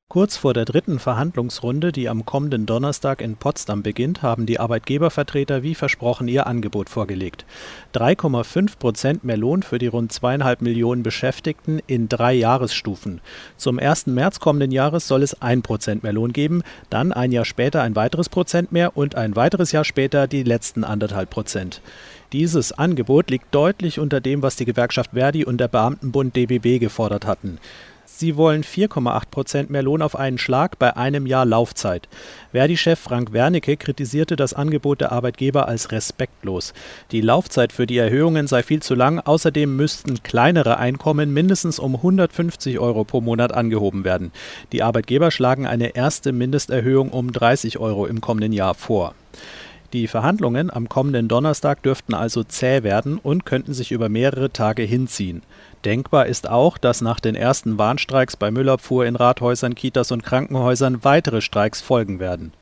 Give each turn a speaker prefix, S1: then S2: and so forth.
S1: Kurz vor der dritten Verhandlungsrunde, die am kommenden Donnerstag in Potsdam beginnt, haben die Arbeitgebervertreter wie versprochen ihr Angebot vorgelegt. 3,5% mehr Lohn für die rund 2,5 Millionen Beschäftigten in 3 Jahresstufen. Zum 1. März kommenden Jahres soll es 1% mehr Lohn geben, dann ein Jahr später ein weiteres Prozent mehr und ein weiteres Jahr später die letzten 1,5%. Dieses Angebot liegt deutlich unter dem, was die Gewerkschaft Verdi und der Beamtenbund DBB gefordert hatten. Sie wollen 4,8% mehr Lohn auf einen Schlag bei einem Jahr Laufzeit. Verdi-Chef Frank Wernicke kritisierte das Angebot der Arbeitgeber als respektlos. Die Laufzeit für die Erhöhungen sei viel zu lang. Außerdem müssten kleinere Einkommen mindestens um 150 € pro Monat angehoben werden. Die Arbeitgeber schlagen eine erste Mindesterhöhung um 30 € im kommenden Jahr vor. Die Verhandlungen am kommenden Donnerstag dürften also zäh werden und könnten sich über mehrere Tage hinziehen. Denkbar ist auch, dass nach den ersten Warnstreiks bei Müllabfuhr in Rathäusern, Kitas und Krankenhäusern weitere Streiks folgen werden.